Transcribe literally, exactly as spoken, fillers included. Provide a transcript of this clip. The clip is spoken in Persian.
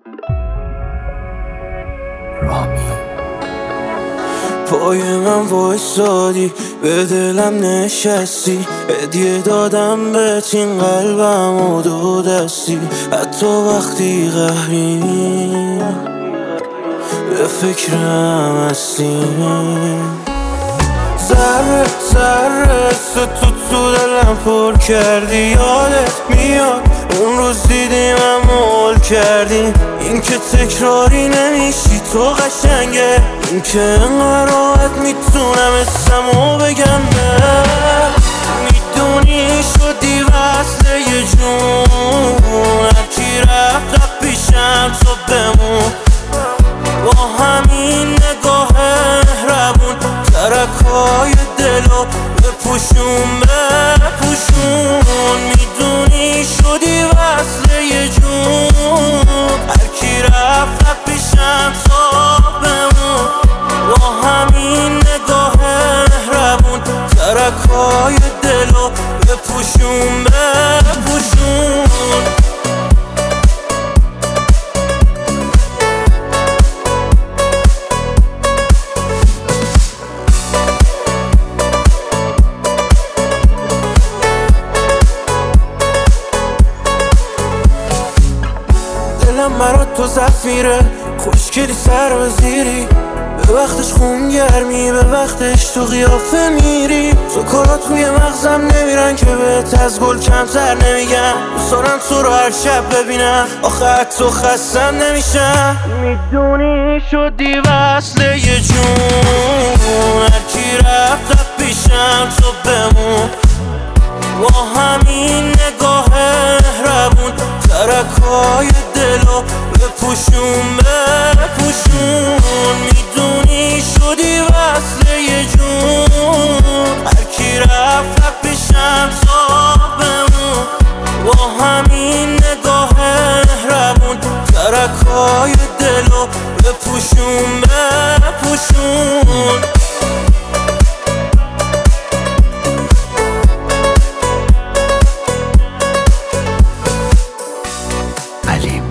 رامی پای من وایسادی، به دلم نشستی، هدیه دادم بهت این قلبم و دو دستی. حتی وقتی قهری به فکرم هستی، ذره ذره تو تو دلم پر کردی. یادت میاد اون روز دیدیم هم مول کردیم، این که تکراری نمیشی تو قشنگه، این که انقدر راحت میتونم اسمو بگم بهت. میدونی شدی وصله یه جون، هرکی رفت رفت پیشم تو بمون. با همین نگاه مهربون ترکای دلو بپوشون بپوشون. میدونی شدی وصله یه جون، هرکی رفت رفت پیشم تا بمون. با همین نگاه مهربون ترکای دلو بپوشون بپوشون. دلم برات تو زفیره، خوشگلی سر و زیری، به وقتش خون گرمی، به وقتش تو قیافه میری. سکرات توی مغزم نمیرن که بهت از گل کمتر نمیگم. دوست دارم تو رو هر شب ببینم، آخه حتی خستم نمیشم. میدونی شدی وصله یه جون، هرکی رفت رفت پیشم تو بمون. با همین نگاه مهربون ترکای دلو بپوشون بپوشون. میدونی شدی وصله یه جون، هرکی رفت رفت پیشم تا بمون. با همین نگاه مهربون ترکای دلو بپوشون بپوشون. علیم